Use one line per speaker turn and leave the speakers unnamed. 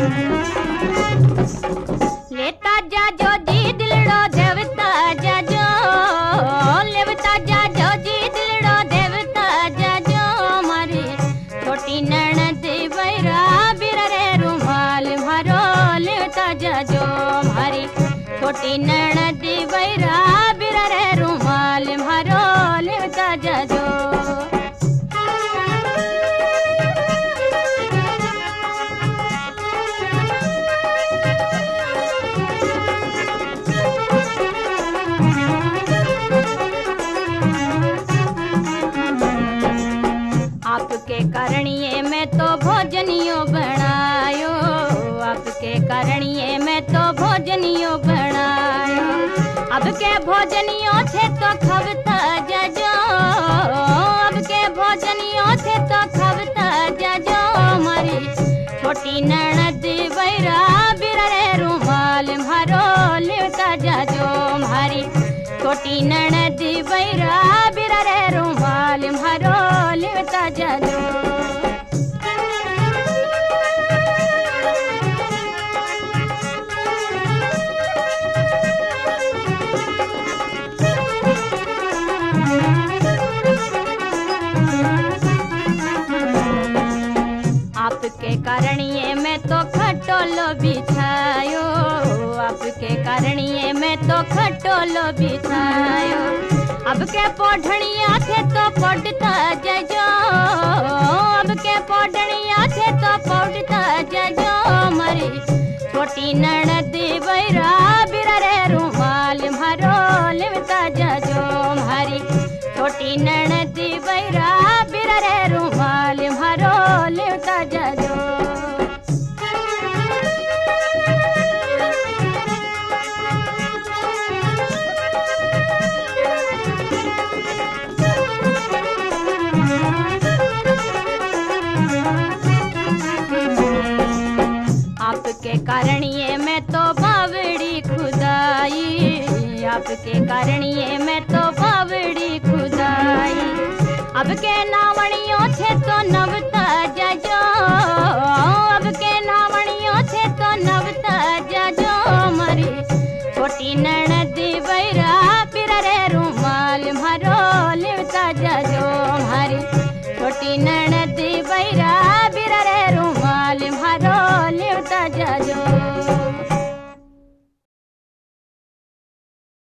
लेता जाजो जी दिलड़ो देवता जाजो, लेवता जाजो जी दिलड़ो देवता जाजो, मारी छोटी ननद बैरा बिररे रुमाल मारो लेवता जाजो, मारी छोटी ननद बैरा बिररे रुमाल मारो लेवता जाजो। आपके करनिए में तो भोजनियो बनायो, आपके करनिए में तो भोजनियो बनायो, अब के भोजनियो थे तो खबता जाजो, अब के भोजनियो थे तो खबता जाजो, मारी छोटी ननद बैरा बिररे रुमाल मारो लेवता जाजो, मारी छोटी ननद बैरा बिररे रुमाल मारो लेवता जाजो। आपके करनिए में तो खटोलो बिछायो, आपके करनिए में तो खटोलो बिछायो, अब के पोढ़निया थे तो पढ़ता जाजो, अब के पोढ़निया थे तो पढ़ता जाजो, मरी छोटी ननद बैरा बिररे रुमाल मारो लेवता जाजो, मारी छोटी ननद बैरा बिररे रुमाल मारो लेवता जाजो। आपके करनिए में तो बावड़ी खुदाई, आपके करनिए में तो बावड़ी खुदाई, अब के नावणियों थे तो नवता जाजो, अब के नावणियों थे तो नवता जाजो, मरी छोटी ननद बैरा बिररे रुमाल मारो लेवता जाजो, मारी छोटी ननद बैरा बिररे रुमाल मारो लेवता जाजो।